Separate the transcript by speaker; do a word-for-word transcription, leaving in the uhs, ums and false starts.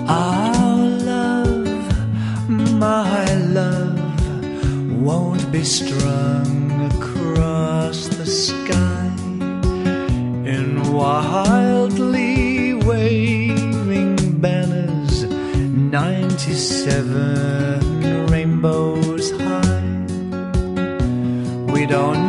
Speaker 1: Our love, my love, won't be strung across the sky in wildly waving banners, ninety-seven rainbows high. We don't